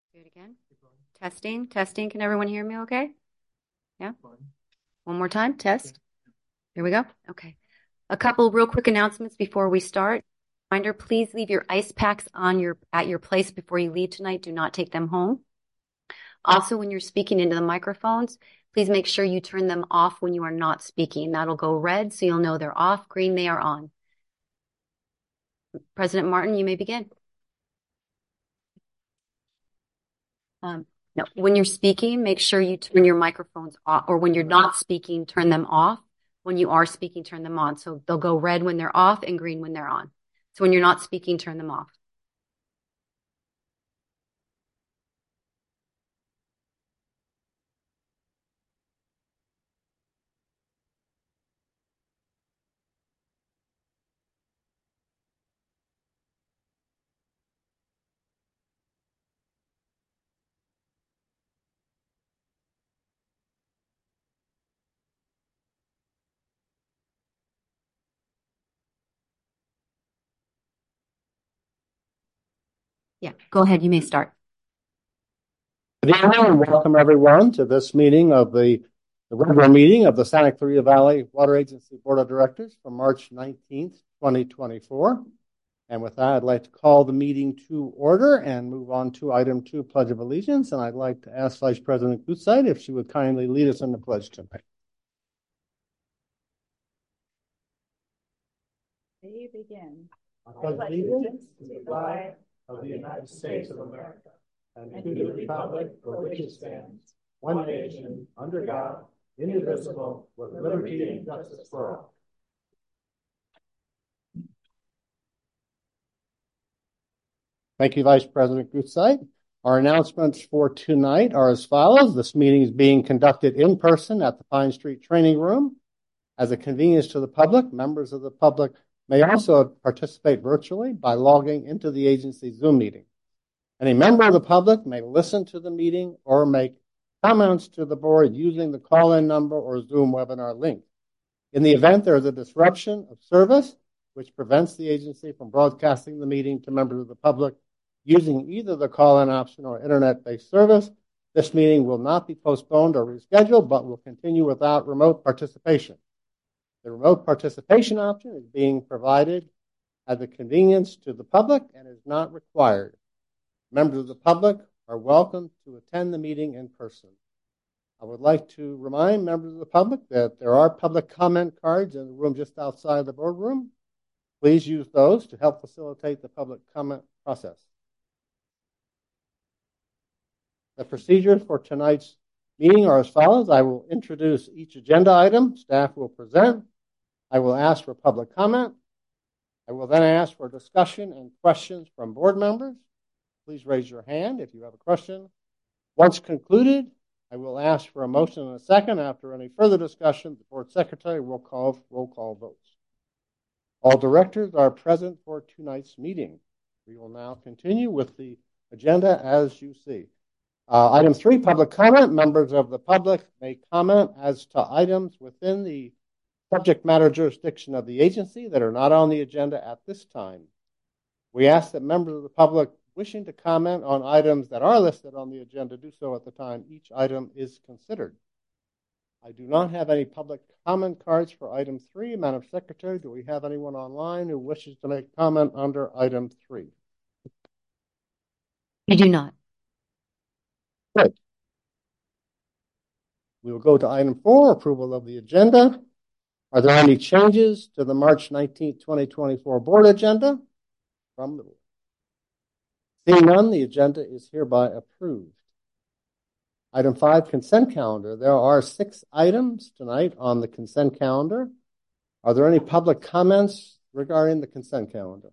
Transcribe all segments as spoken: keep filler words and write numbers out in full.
Do it again. Testing, testing. Can everyone hear me okay? Yeah. One more time. Test. Here we go. Okay. A couple real quick announcements before we start. Reminder, please leave your ice packs on your at your place before you leave tonight. Do not take them home. Also, when you're speaking into the microphones, please make sure you turn them off when you are not speaking. That'll go red, so you'll know they're off. Green, they are on. President Martin, you may begin. Um, no, when you're speaking, make sure you turn your microphones off, or when you're not speaking, turn them off. When you are speaking, turn them on. So they'll go red when they're off and green when they're on. So when you're not speaking, turn them off. Yeah, go ahead. You may start. Good evening and welcome everyone to this meeting of the, the regular meeting of the Santa Clarita Valley Water Agency Board of Directors for March nineteenth, twenty twenty-four. And with that, I'd like to call the meeting to order and move on to item two, Pledge of Allegiance. And I'd like to ask Vice President Gutzeit if she would kindly lead us in the pledge tonight. May you begin. I pledge allegiance to the flag of the United States of America and to the republic for which it stands, one nation, under God, indivisible, with liberty and justice for all. Thank you, Vice President Gutzeit. Our announcements for tonight are as follows. This meeting is being conducted in person at the Pine Street Training Room. As a convenience to the public, members of the public may also participate virtually by logging into the agency Zoom meeting. Any member of the public may listen to the meeting or make comments to the board using the call-in number or Zoom webinar link. In the event there is a disruption of service, which prevents the agency from broadcasting the meeting to members of the public using either the call-in option or internet-based service, this meeting will not be postponed or rescheduled, but will continue without remote participation. The remote participation option is being provided as a convenience to the public and is not required. Members of the public are welcome to attend the meeting in person. I would like to remind members of the public that there are public comment cards in the room just outside the boardroom. Please use those to help facilitate the public comment process. The procedures for tonight's meeting are as follows. I will introduce each agenda item. Staff will present. I will ask for public comment. I will then ask for discussion and questions from board members. Please raise your hand if you have a question. Once concluded, I will ask for a motion in a second. After any further discussion, the board secretary will call roll call votes. All directors are present for tonight's meeting. We will now continue with the agenda as you see. Uh, item three, public comment. Members of the public may comment as to items within the subject matter jurisdiction of the agency that are not on the agenda at this time. We ask that members of the public wishing to comment on items that are listed on the agenda do so at the time each item is considered. I do not have any public comment cards for item three. Madam Secretary, do we have anyone online who wishes to make comment under item three? I do not. Good. We will go to item four, approval of the agenda. Are there any changes to the March nineteenth, twenty twenty-four board agenda? From the board. Seeing none, the agenda is hereby approved. Item five, consent calendar. There are six items tonight on the consent calendar. Are there any public comments regarding the consent calendar?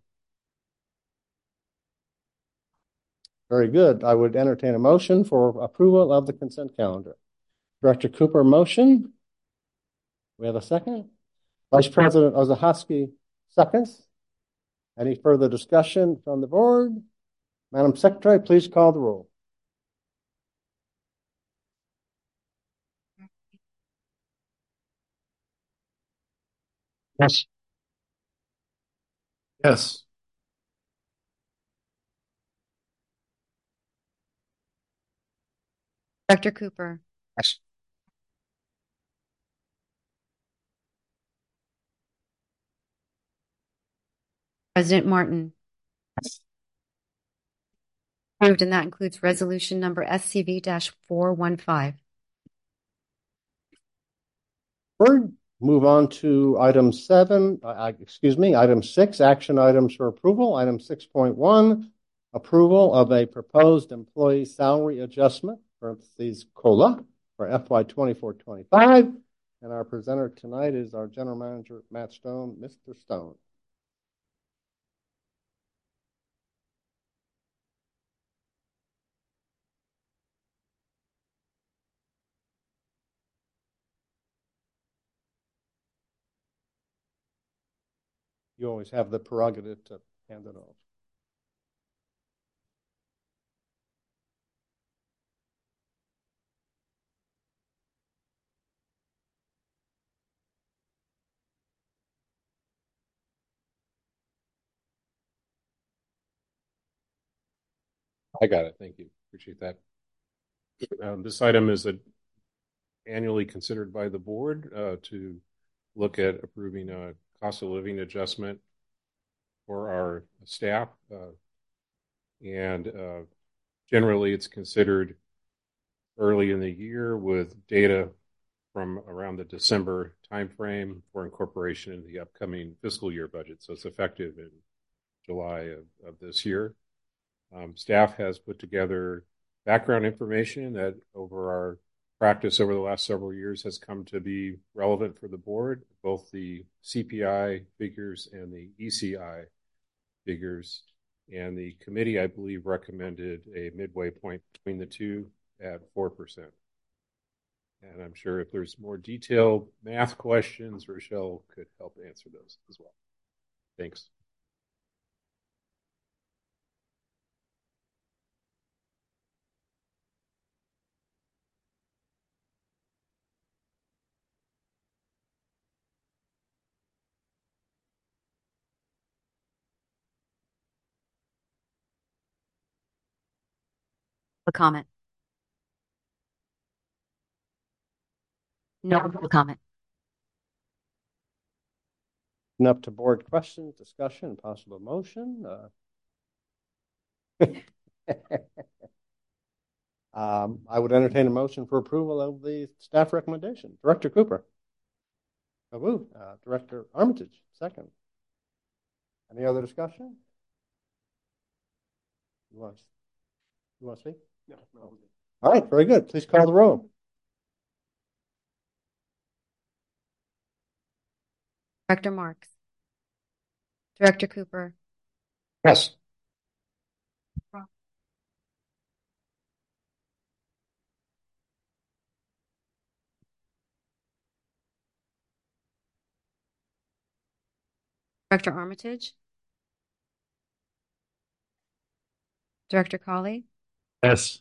Very good. I would entertain a motion for approval of the consent calendar. Director Cooper, motion. We have a second. Vice President Ozahoski, seconds. Any further discussion from the board? Madam Secretary, please call the roll. Yes. Yes. Director Cooper, Yes. President Martin. Approved, and that includes resolution number S C V four one five. Third, move on to item seven, uh, excuse me, item six, action items for approval. Item six point one, approval of a proposed employee salary adjustment, parentheses, COLA, for F Y twenty-four twenty-five. And our presenter tonight is our General Manager, Matt Stone. Mister Stone. You always have the prerogative to hand it off. I got it. Thank you. Appreciate that. Um, this item is a, annually considered by the board uh, to look at approving a cost of living adjustment for our staff. Uh, and uh, generally, it's considered early in the year with data from around the December timeframe for incorporation into the upcoming fiscal year budget. So it's effective in July of, of this year. Um, staff has put together background information that over our practice over the last several years has come to be relevant for the board, both the C P I figures and the E C I figures. And the committee, I believe, recommended a midway point between the two at four percent. And I'm sure if there's more detailed math questions, Rochelle could help answer those as well. Thanks. A comment. No public comment. Up to board questions, discussion, possible motion. Uh, um, I would entertain a motion for approval of the staff recommendation. Director Cooper. So moved. Uh, Director Armitage, second. Any other discussion? You want, you want to speak? No. no. All right, very good. Please call the roll. Director Marks. Director Cooper. Yes. Director Armitage. Director Colley. Yes.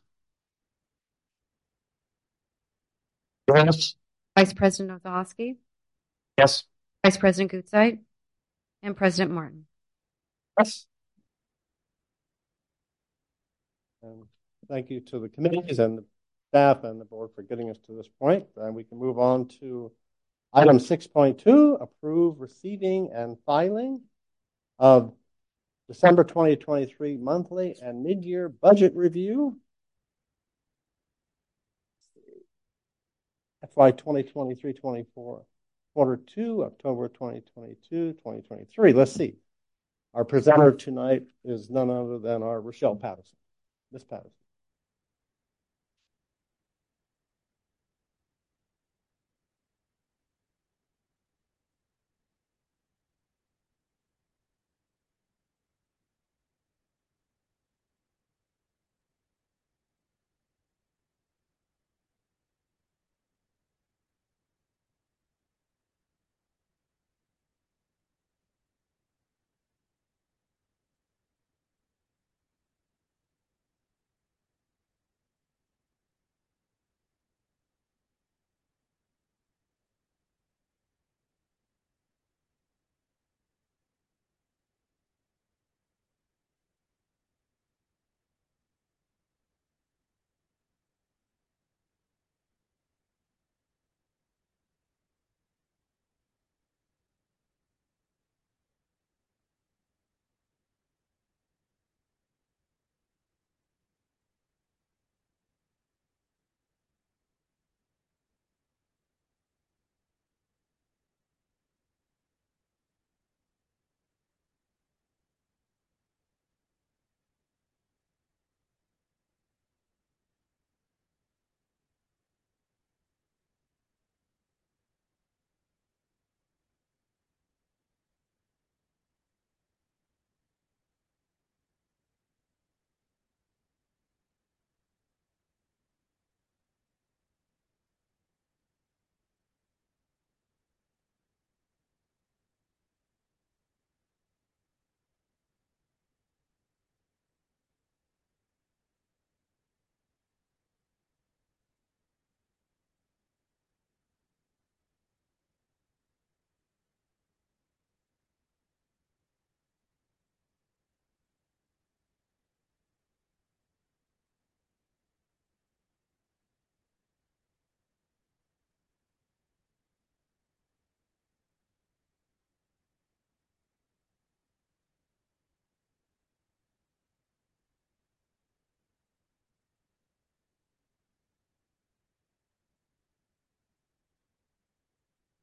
Yes. Vice President Ozowski. Yes. Vice President Gutzeit. And President Martin. Yes. And thank you to the committees and the staff and the board for getting us to this point. And we can move on to item six point two, approve receiving and filing of December twenty twenty-three monthly and mid-year budget review. F Y twenty twenty-three twenty-four, quarter two, October twenty twenty-two twenty twenty-three. Let's see. Our presenter tonight is none other than our Rochelle Patterson. Miss Patterson.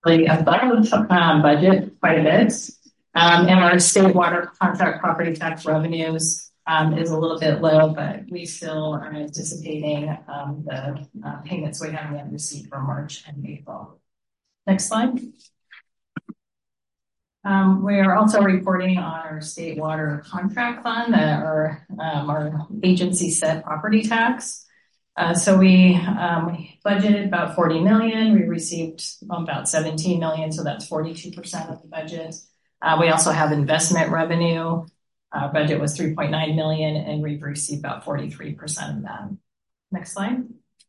really above um, budget quite a bit. Um, and our state water contract property tax revenues um, is a little bit low, but we still are anticipating um, the uh, payments we haven't yet received for March and April. Next slide. Um, we are also reporting on our state water contract fund, that are um, our agency set property tax. Uh, so we, um, we budgeted about forty million. We received about seventeen million. So that's forty-two percent of the budget. Uh, we also have investment revenue. Our budget was three point nine million and we've received about forty-three percent of that. Next slide.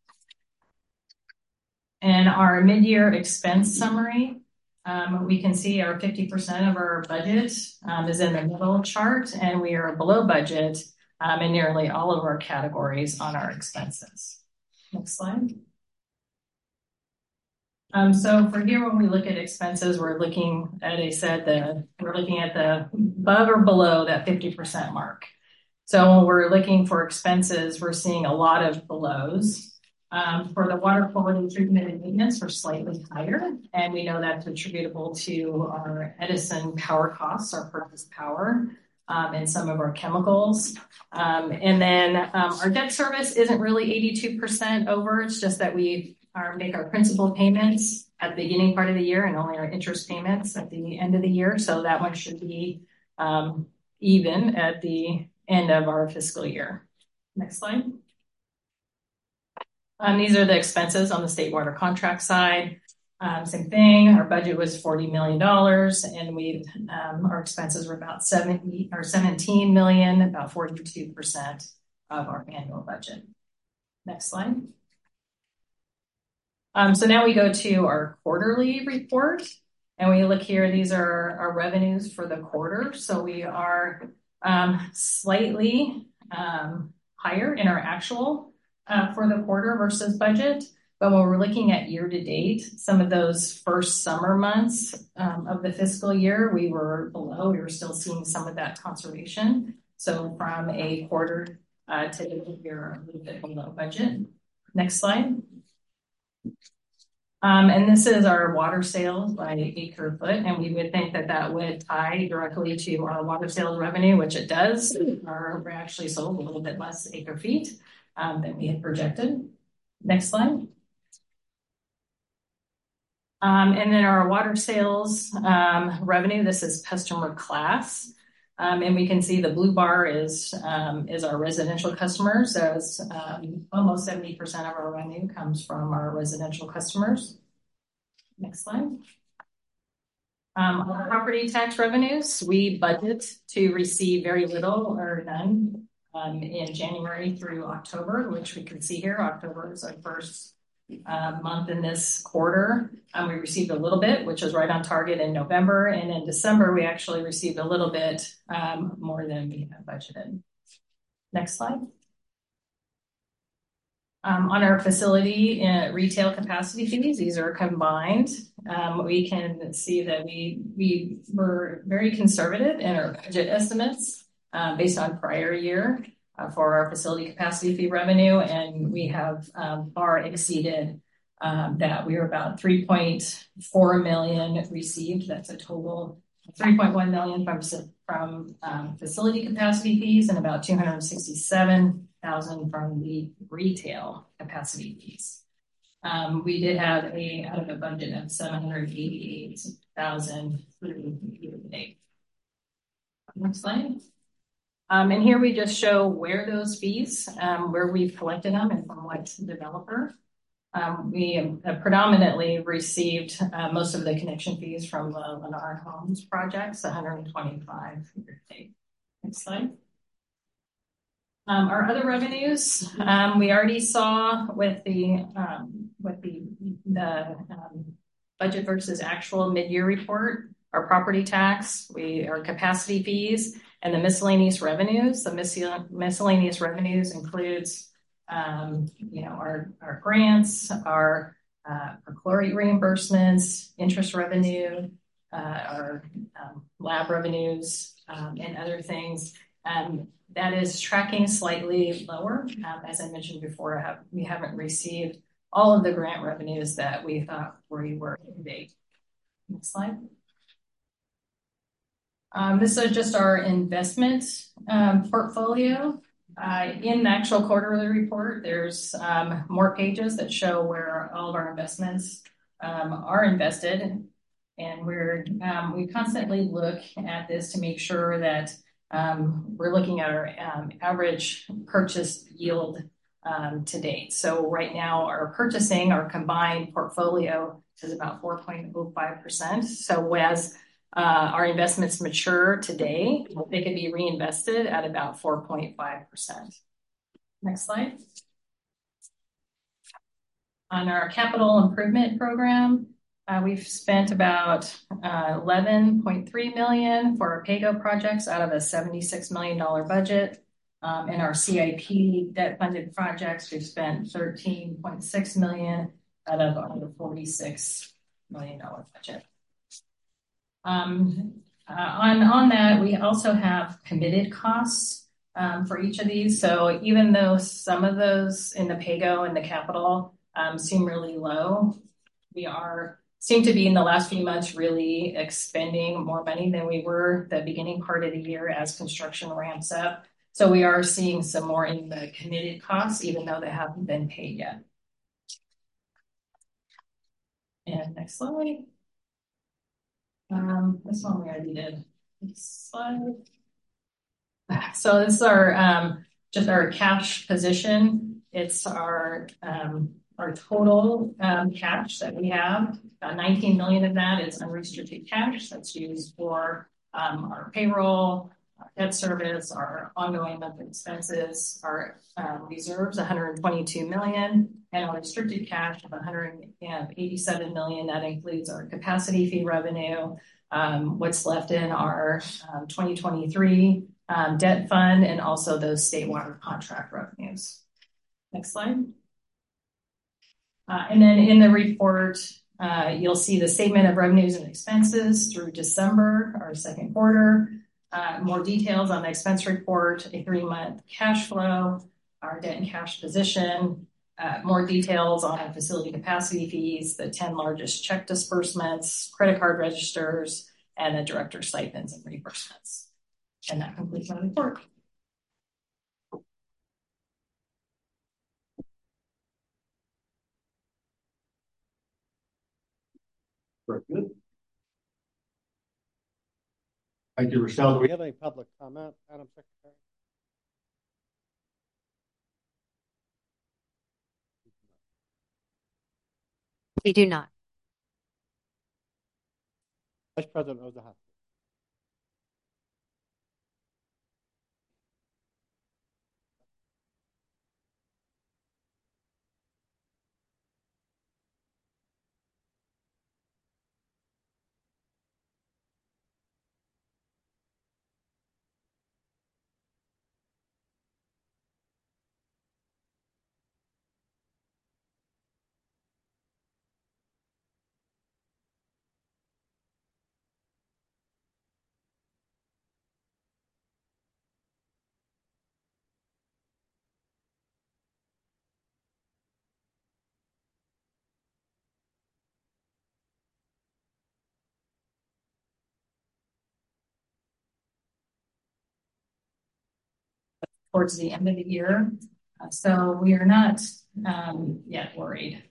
And our mid-year expense summary, um, we can see our fifty percent of our budget um, is in the middle chart, and we are below budget Um, in nearly all of our categories on our expenses. Next slide. Um, so for here, when we look at expenses, we're looking, as I said, the, we're looking at the above or below that fifty percent mark. So when we're looking for expenses, we're seeing a lot of belows. Um, for the water quality treatment and maintenance, we're slightly higher, and we know that's attributable to our Edison power costs, our purchase power. Um, and some of our chemicals. Um, and then um, our debt service isn't really eighty-two percent over. It's just that we are, make our principal payments at the beginning part of the year and only our interest payments at the end of the year. So that one should be um, even at the end of our fiscal year. Next slide. Um, these are the expenses on the state water contract side. Um, same thing, our budget was forty million dollars and we, um, our expenses were about seventy or seventeen million, about forty-two percent of our annual budget. Next slide. Um, so now we go to our quarterly report and we look here, these are our revenues for the quarter. So we are, um, slightly, um, higher in our actual, uh, for the quarter versus budget. But when we're looking at year to date, some of those first summer months um, of the fiscal year, we were below. We were still seeing some of that conservation. So from a quarter uh, to the year, a little bit below budget. Next slide. Um, and this is our water sales by acre foot. And we would think that that would tie directly to our water sales revenue, which it does. Our, we actually sold a little bit less acre feet um, than we had projected. Next slide. Um, and then our water sales um, revenue, this is customer class. Um, and we can see the blue bar is, um, is our residential customers, as um, almost seventy percent of our revenue comes from our residential customers. Next slide. Um, our property tax revenues, we budget to receive very little or none um, in January through October, which we can see here. October is our first Uh, month in this quarter. Um, we received a little bit, which was right on target in November. And in December, we actually received a little bit um, more than we had budgeted. Next slide. Um, on our facility uh, retail capacity fees, these are combined. Um, we can see that we, we were very conservative in our budget estimates uh, based on prior year. Uh, for our facility capacity fee revenue, and we have um, far exceeded um, that. We were about three point four million received. That's a total three point one million from from um, facility capacity fees, and about two hundred sixty-seven thousand from the retail capacity fees. Um, we did have a out of a budget of seven hundred eighty-eight thousand through year to date. Next slide. Um, and here we just show where those fees, um, where we've collected them and from what developer. Um, we have predominantly received uh, most of the connection fees from the Lennar Homes projects, one hundred twenty-five. Next slide. Um, our other revenues, um, we already saw with the um, with the the um, budget versus actual mid-year report, our property tax, we our capacity fees. And the miscellaneous revenues, the miscell miscellaneous revenues includes, um, you know, our, our grants, our, uh, our chlorate reimbursements, interest revenue, uh, our um, lab revenues, um, and other things. Um, that is tracking slightly lower. Um, as I mentioned before, I have, we haven't received all of the grant revenues that we thought we were to date. Next slide. Um, this is just our investment um, portfolio. Uh, in the actual quarterly report, there's um, more pages that show where all of our investments um, are invested. And we're um, we constantly look at this to make sure that um, we're looking at our um, average purchase yield um, to date. So right now, our purchasing, our combined portfolio is about four point oh five percent. So as uh, our investments mature today, they could be reinvested at about four point five percent. Next slide. On our capital improvement program, uh, we've spent about uh, eleven point three million dollars for our PAYGO projects out of a seventy-six million dollars budget. Um, in our C I P debt funded projects, we've spent thirteen point six million dollars out of our forty-six million dollars budget. Um, uh, on, on that, we also have committed costs um, for each of these. So even though some of those in the PAYGO and the capital um, seem really low, we are seem to be in the last few months really expending more money than we were the beginning part of the year as construction ramps up. So we are seeing some more in the committed costs, even though they haven't been paid yet. And next slide. Um, this one we already did. Next slide. So this is our um, just our cash position. It's our um, our total um, cash that we have. Uh, nineteen million of that is unrestricted cash that's used for um, our payroll, our debt service, our ongoing monthly expenses, our uh, reserves, one hundred twenty-two million, and our restricted cash of one hundred eighty-seven million. That includes our capacity fee revenue, um, what's left in our um, twenty twenty-three um, debt fund, and also those state water contract revenues. Next slide. Uh, and then in the report, uh, you'll see the statement of revenues and expenses through December, our second quarter. Uh, more details on the expense report, a three-month cash flow, our debt and cash position, uh, more details on our facility capacity fees, the ten largest check disbursements, credit card registers, and the director stipends and reimbursements. And that completes my report. Very good. Thank you, Rochelle. Do we have any public comment, Madam Secretary? We do not. Vice President Ozaha. Towards the end of the year. Uh, so we are not um, yet worried.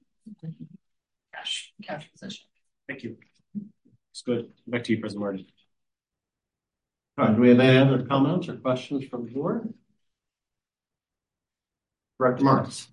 Cash, cash position. Thank you. It's good. Back to you, President Martin. All right. Do we have any other comments or questions from the board? Director Marks.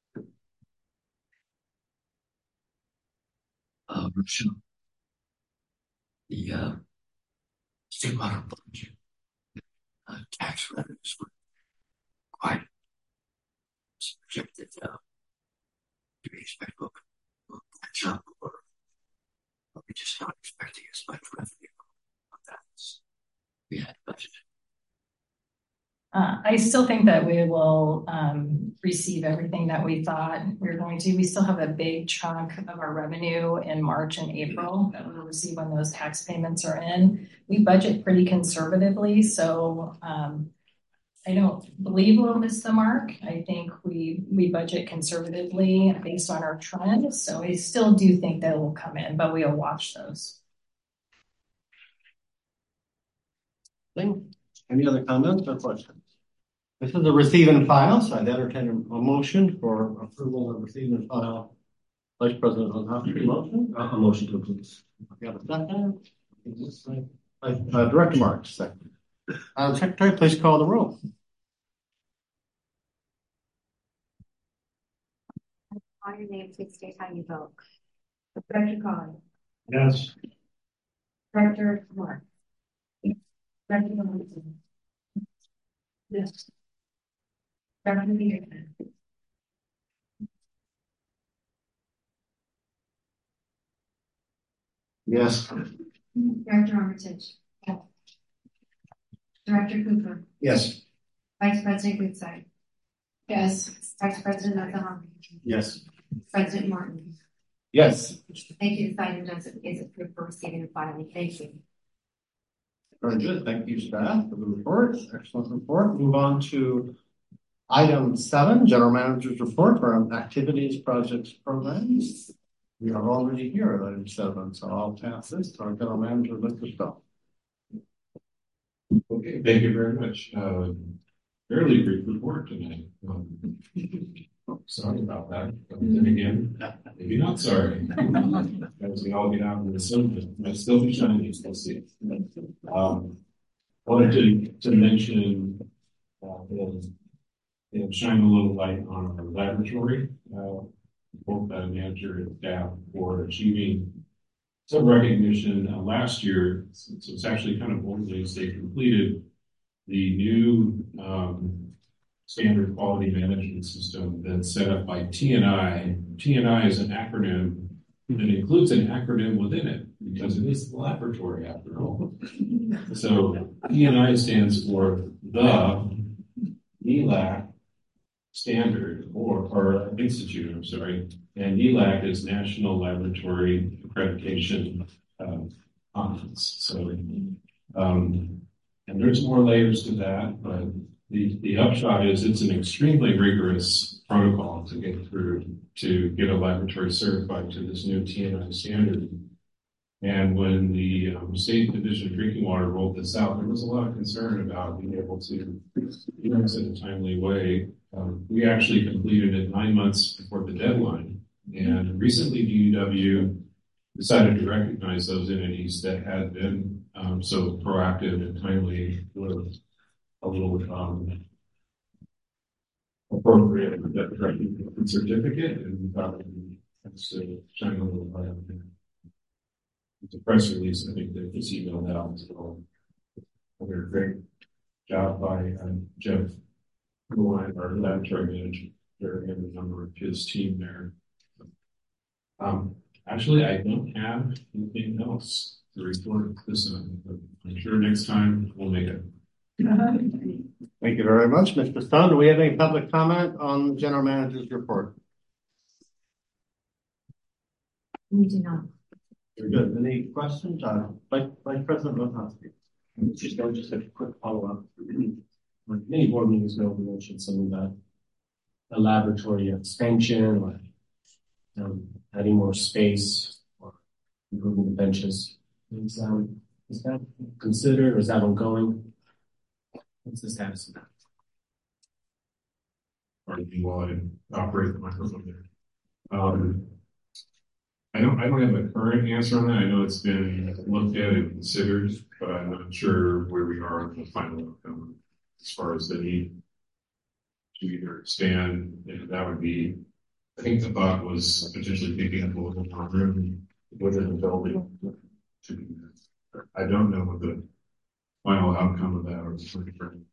Uh, Rochelle, the uh, state water budget uh, tax revenues were quite projected uh, to be expected to catch up, or we're just not expecting as much revenue on that as we had budgeted. Uh, I still think that we will um, receive everything that we thought we were going to. We still have a big chunk of our revenue in March and April that we'll receive when those tax payments are in. We budget pretty conservatively, so um, I don't believe we'll miss the mark. I think we we budget conservatively based on our trends. So I still do think that will come in, but we'll watch those. Any other comments or questions? This is a receive and file, so I'd entertain a motion for approval of receive and file. Vice President Ozowski, motion? Uh, a motion to approve. You have a second? Uh, Director Marks, second. Uh, Secretary, please call the roll. On your name, please state how you vote. Director Collins. Yes. Director Mark. Director Robinson. Yes. Director Peterson. Yes. Director Armitage. Yes. Director Cooper. Yes. Vice President Goodside. Yes. Vice President Ozowski. Yes. President Martin. Yes. Thank you. This item does is approved for receiving and filing. Thank you. Very good. Thank you, staff, for the report. Excellent report. Move on to item seven, General Manager's report for activities, projects, programs. We are already here at item seven, so I'll pass this to our General Manager, Mister Stowe. Okay, thank you very much. Uh, fairly brief report tonight. Um, sorry about that. But then again, maybe not sorry. As we all get out in the sun, might still be shining. We'll see. Um, I wanted to, to mention uh, and, and shine a little light on our laboratory. Uh, both the manager and staff for achieving some recognition uh, last year. So it's actually kind of old news. They completed the new um, standard quality management system that's set up by T N I. T N I is an acronym that includes an acronym within it because it is the laboratory after all. So T N I stands for the N E L A C standard or, or institute, I'm sorry. And N E L A C is National Laboratory Accreditation um, Conference. So, um, and there's more layers to that, but the, the upshot is it's an extremely rigorous protocol to get through to get a laboratory certified to this new T N I standard. And when the um, State Division of Drinking Water rolled this out, there was a lot of concern about being able to do this in a timely way. Um, we actually completed it nine months before the deadline. And recently, D U W decided to recognize those entities that had been um, so proactive and timely with a little um, appropriate that certificate. And we thought it would shine a little light on that. It's a press release. I think they just emailed out as well. A very great job by uh, Jeff Gouin, our laboratory manager, and a number of his team there. Um, actually, I don't have anything else to report this on, but I'm sure next time we'll make it. Thank you very much, Mister Stone. Do we have any public comment on the General Manager's report? We do not. Very good. Any questions? Uh, Vice, Vice President Ozowski. Just, just a quick follow-up. Many board meetings ago, we mentioned some of that, the laboratory expansion or um, adding more space or improving the benches. Is, um, is that considered or is that ongoing? What's the status of that? Pardon me while I operate the microphone there. Um, I don't, I don't have a current answer on that. I know it's been looked at and considered, but I'm not sure where we are on the final outcome as far as the need to either expand. And that would be, I think the thought was potentially picking up a little more room within the building to do that. I don't know what the final outcome of that or the different.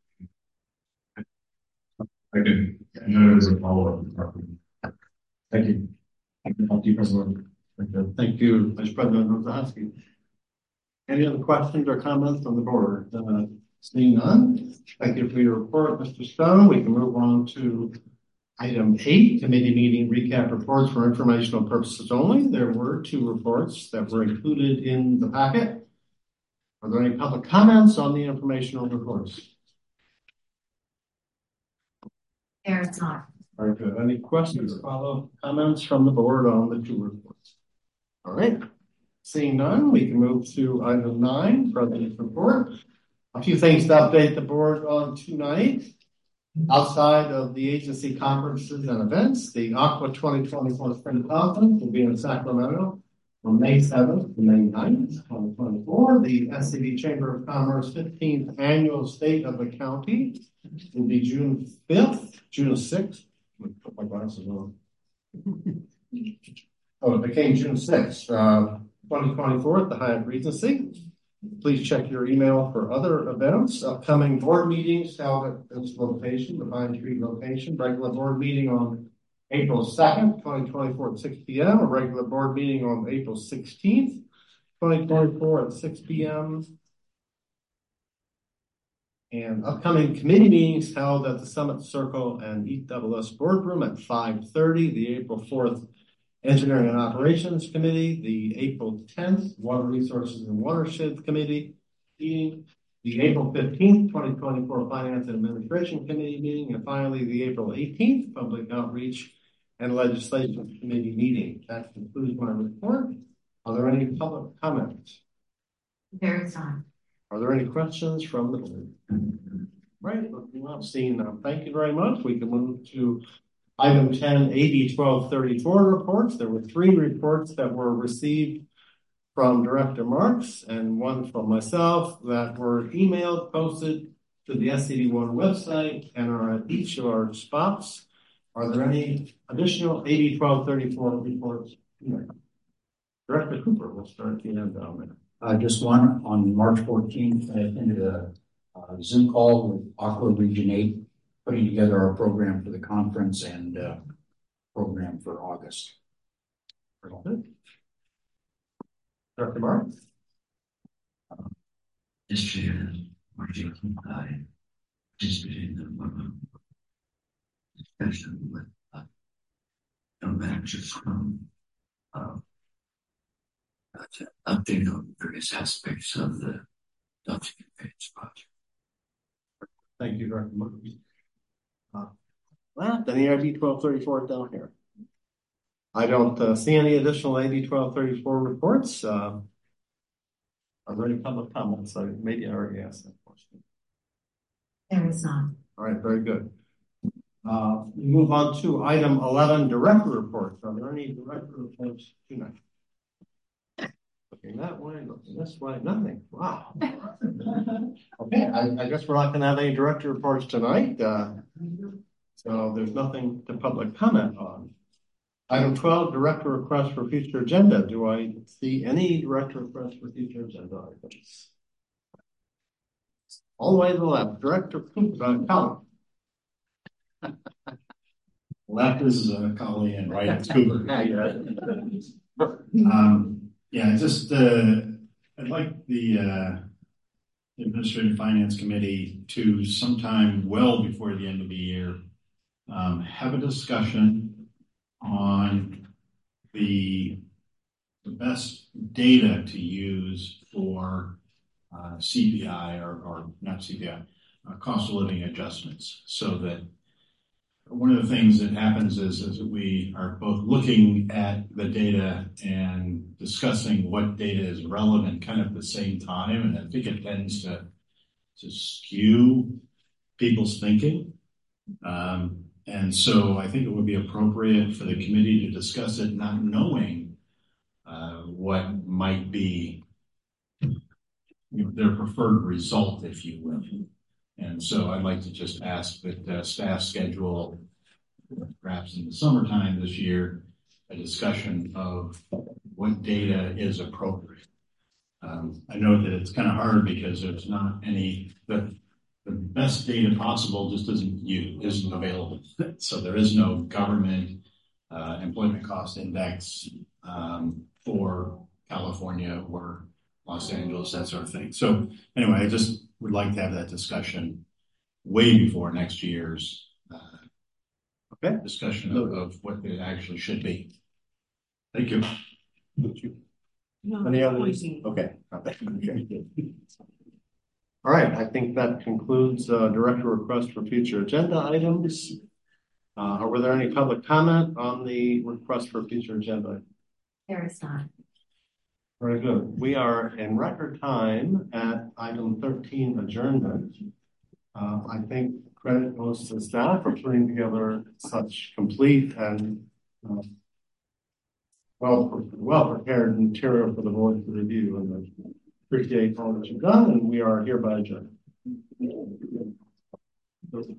I can, I know there's a follow-up. Thank you. Thank you, President. Thank you, Vice President Ozowski. Any other questions or comments from the board? Uh, seeing none, thank you for your report, Mister Stone. We can move on to item eight, committee meeting recap reports for informational purposes only. There were two reports that were included in the packet. Are there any public comments on the informational reports? There is not. Very good. Any questions or follow comments from the board on the two reports? All right. Seeing none, we can move to item nine, President's report. A few things to update the board on tonight. Outside of the agency conferences and events, the Aqua twenty twenty-four Spring Conference will be in Sacramento from May seventh to May ninth, twenty twenty-four. The S C D Chamber of Commerce fifteenth Annual State of the County will be June fifth, June sixth. Put my glasses on. Oh, it became June sixth, uh, twenty twenty-four at the Hyatt Regency. Please check your email for other events. Upcoming board meetings held at this location, the Pine Street location. Regular board meeting on April second, twenty twenty-four at six p m A regular board meeting on April sixteenth, twenty twenty-four at six p m And upcoming committee meetings held at the Summit Circle and E W S Boardroom at five thirty. The April fourth Engineering and Operations Committee, the April tenth Water Resources and Watersheds Committee meeting, the April fifteenth, twenty twenty-four Finance and Administration Committee meeting, and finally the April eighteenth Public Outreach and Legislation Committee meeting. That concludes my report. Are there any public comments? There is not. Are there any questions from the board? Right, looking up, seeing none. Thank you very much. We can move to item ten, A B twelve thirty-four reports. There were three reports that were received from Director Marks and one from myself that were emailed, posted to the S C D one website and are at each of our spots. Are there any additional A B twelve thirty-four reports? Director Cooper, we'll start at the end down there. Uh, just one on March fourteenth, I attended a, a Zoom call with Aqua Region eight, putting together our program for the conference and uh, program for August. Director Mark? This year, March eighteenth, I participated in the discussion with uh, no managers from uh, to update on various aspects of the Dutch Campaigns project. Thank you, Director Mark. Uh, well, any A B twelve thirty-four down here? I don't uh, see any additional A B twelve thirty-four reports. Uh, are there any public comments? I maybe I already asked that question. There is not. All right, very good. Uh, we move on to item eleven, director reports. Are there any director reports tonight? Looking that way, looking this way, nothing. Wow. Okay, I, I guess we're not going to have any director reports tonight. Uh, so there's nothing to public comment on. Item twelve, director request for future agenda. Do I see any director requests for future agenda items? All the way to the left, Director uh, Collin. Left is uh, Colley and right is Cooper. Yeah. um, yeah, just uh, I'd like the uh, Administrative Finance Committee to sometime well before the end of the year um, have a discussion on the, the best data to use for uh, C P I or, or not C P I, uh, cost of living adjustments, so that one of the things that happens is, is that we are both looking at the data and discussing what data is relevant kind of at the same time. And I think it tends to, to skew people's thinking. Um, and so I think it would be appropriate for the committee to discuss it, not knowing uh, what might be, you know, their preferred result, if you will. And so I'd like to just ask that uh, staff schedule, perhaps in the summertime this year, a discussion of what data is appropriate. Um, I know that it's kind of hard because there's not any, the, the best data possible just isn't you, isn't available. So there is no government uh, employment cost index um, for California or Los Angeles, that sort of thing. So anyway, I just would like to have that discussion way before next year's uh, okay. discussion of, of what it actually should be. Thank you. Thank you. No, Any other? Okay. Okay. All right. I think that concludes uh, director request for future agenda items. Uh, were there any public comment on the request for future agenda? There is not. Very good. We are in record time at item thirteen, adjournment. Uh, I think credit goes to staff for putting together such complete and uh, well, well prepared material for the board to review, and I appreciate all that you've done, and we are hereby adjourned.